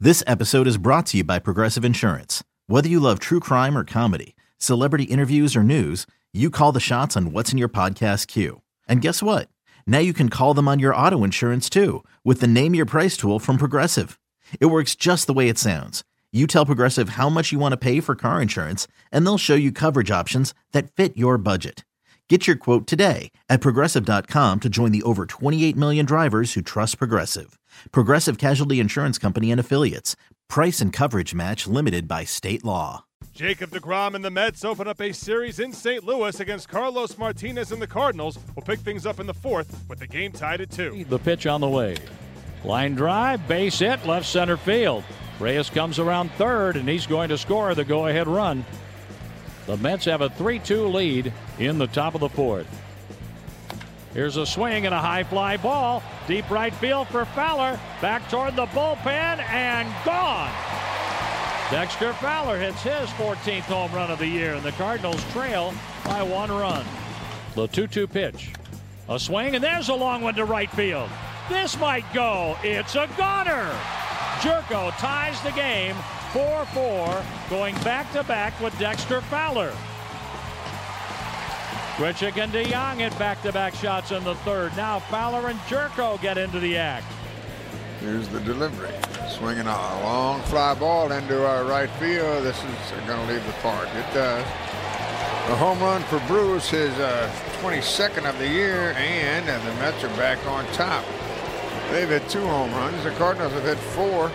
This episode is brought to you by Progressive Insurance. Whether you love true crime or comedy, celebrity interviews or news, you call the shots on what's in your podcast queue. And guess what? Now you can call them on your auto insurance too with the Name Your Price tool from Progressive. It works just the way it sounds. You tell Progressive how much you want to pay for car insurance, and they'll show you coverage options that fit your budget. Get your quote today at Progressive.com to join the over 28 million drivers who trust Progressive. Progressive Casualty Insurance Company and Affiliates. Price and coverage match limited by state law. Jacob deGrom and the Mets open up a series in St. Louis against Carlos Martinez and the Cardinals. Will pick things up in the fourth with the game tied at 2. The pitch on the way. Line drive, base hit, left center field. Reyes comes around third, and he's going to score the go-ahead run. The Mets have a 3-2 lead in the top of the fourth. Here's a swing and a high fly ball. Deep right field for Fowler. Back toward the bullpen and gone. Dexter Fowler hits his 14th home run of the year, and the Cardinals trail by 1 run. The 2-2 pitch. A swing, and there's a long one to right field. This might go. It's a goner. Jerko ties the game 4-4, going back-to-back with Dexter Fowler. Grichuk and DeYoung hit back-to-back shots in the third. Now Fowler and Jerko get into the act. Here's the delivery. Swinging a long fly ball into our right field. This is going to leave the park. It does. A home run for Bruce, his 22nd of the year, and the Mets are back on top. They've hit 2 home runs. The Cardinals have hit 4.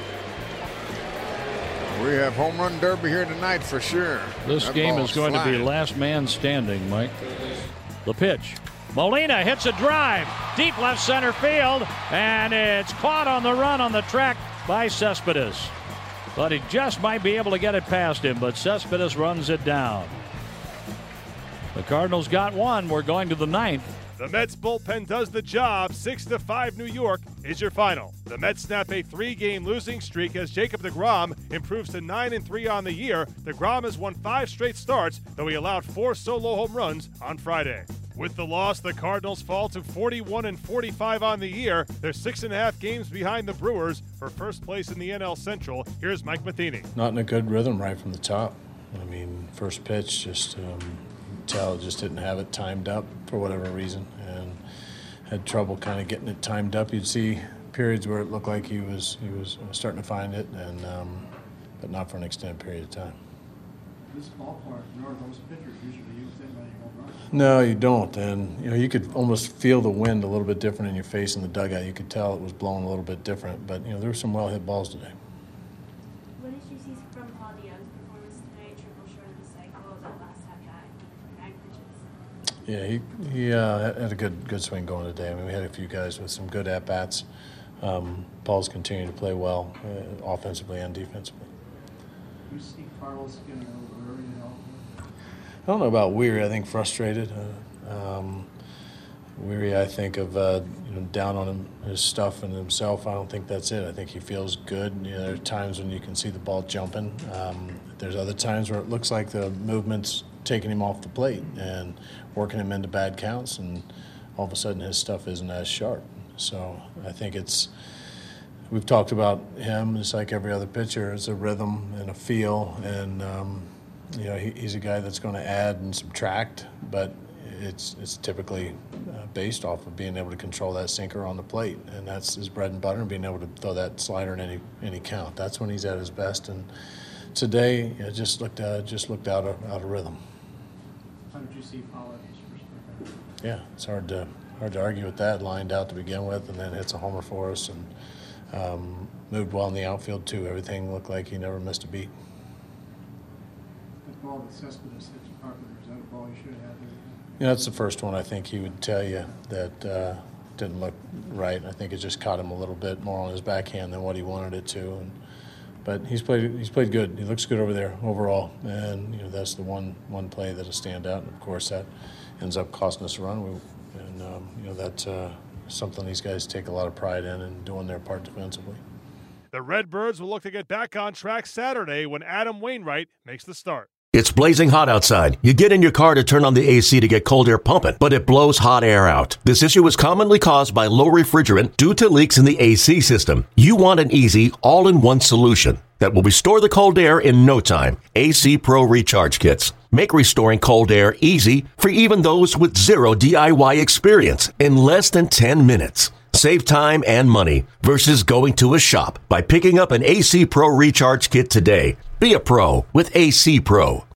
We have home run derby here tonight for sure. This game is going to be last man standing, Mike. The pitch. Molina hits a drive. Deep left center field. And it's caught on the run on the track by Cespedes. But he just might be able to get it past him. But Cespedes runs it down. The Cardinals got 1. We're going to the 9th. The Mets bullpen does the job. 6-5 New York is your final. The Mets snap a 3-game losing streak as Jacob deGrom improves to 9-3 on the year. deGrom has won 5 straight starts, though he allowed 4 solo home runs on Friday. With the loss, the Cardinals fall to 41-45 on the year. They're 6.5 games behind the Brewers for first place in the NL Central. Here's Mike Matheny. Not in a good rhythm right from the top. I mean, first pitch just just didn't have it timed up for whatever reason, and had trouble kind of getting it timed up. You'd see periods where it looked like he was starting to find it, and but not for an extended period of time. This ballpark, nor those pitchers usually use anybody home run. No, you don't, and you could almost feel the wind a little bit different in your face in the dugout. You could tell it was blowing a little bit different, but there were some well hit balls today. What did you see from Paul DeYoung's performance today? Triple short of the cycle, that last half guy, 9 pitches. Yeah, he had a good swing going today. I mean, we had a few guys with some good at-bats. Paul's continuing to play well, offensively and defensively. Do you see Carlos getting a little weary at all? I don't know about weary. I think frustrated. Weary, I think, of down on his stuff and himself. I don't think that's it. I think he feels good. There are times when you can see the ball jumping. There's other times where it looks like the movement's taking him off the plate and working him into bad counts, and all of a sudden his stuff isn't as sharp. So I think we've talked about him, it's like every other pitcher. It's a rhythm and a feel, and he's a guy that's going to add and subtract, but it's typically based off of being able to control that sinker on the plate, and that's his bread and butter, and being able to throw that slider in any count. That's when he's at his best, and today it just looked out of rhythm. How did you see Paul at his first pitch? Yeah, it's hard to argue with that. Lined out to begin with, and then hits a homer for us, and moved well in the outfield too. Everything looked like he never missed a beat. That ball that Cespedes hit to Carpenter, is that a ball he should have had there? Yeah, that's the first one I think he would tell you that didn't look right. I think it just caught him a little bit more on his backhand than what he wanted it to. But he's played good. He looks good over there overall, and that's the one play that'll stand out. And of course, that ends up costing us a run. That's something these guys take a lot of pride in and doing their part defensively. The Redbirds will look to get back on track Saturday when Adam Wainwright makes the start. It's blazing hot outside. You get in your car to turn on the AC to get cold air pumping, but it blows hot air out. This issue is commonly caused by low refrigerant due to leaks in the AC system. You want an easy, all-in-one solution that will restore the cold air in no time. AC Pro Recharge Kits make restoring cold air easy for even those with zero DIY experience in less than 10 minutes. Save time and money versus going to a shop by picking up an AC Pro Recharge Kit today. Be a pro with AC Pro.